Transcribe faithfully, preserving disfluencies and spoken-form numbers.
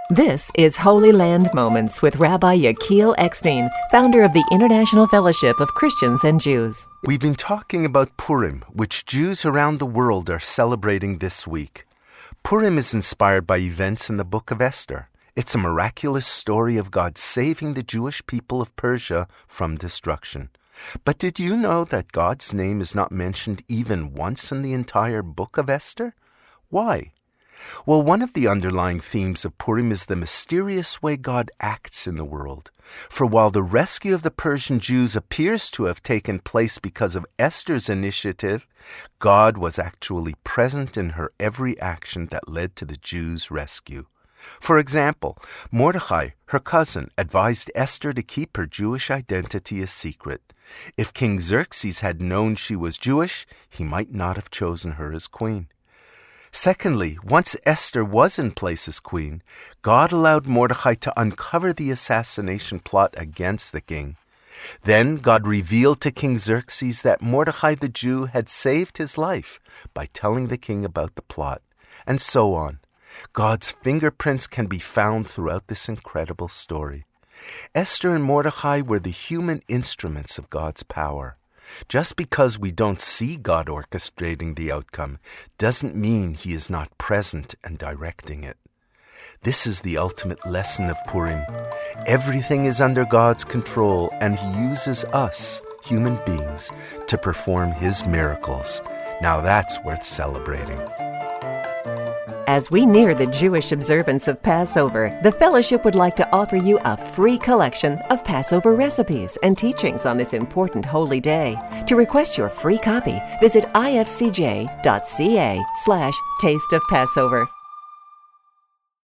This is Holy Land Moments with Rabbi Yechiel Eckstein, founder of the International Fellowship of Christians and Jews. We've been talking about Purim, which Jews around the world are celebrating this week. Purim is inspired by events in the book of Esther. It's a miraculous story of God saving the Jewish people of Persia from destruction. But did you know that God's name is not mentioned even once in the entire book of Esther? Why? Well, one of the underlying themes of Purim is the mysterious way God acts in the world. For while the rescue of the Persian Jews appears to have taken place because of Esther's initiative, God was actually present in her every action that led to the Jews' rescue. For example, Mordecai, her cousin, advised Esther to keep her Jewish identity a secret. If King Xerxes had known she was Jewish, he might not have chosen her as queen. Secondly, once Esther was in place as queen, God allowed Mordecai to uncover the assassination plot against the king. Then God revealed to King Xerxes that Mordecai the Jew had saved his life by telling the king about the plot, and so on. God's fingerprints can be found throughout this incredible story. Esther and Mordecai were the human instruments of God's power. Just because we don't see God orchestrating the outcome doesn't mean He is not present and directing it. This is the ultimate lesson of Purim. Everything is under God's control, and He uses us, human beings, to perform His miracles. Now that's worth celebrating. As we near the Jewish observance of Passover, the Fellowship would like to offer you a free collection of Passover recipes and teachings on this important holy day. To request your free copy, visit ifcj.ca slash taste of Passover.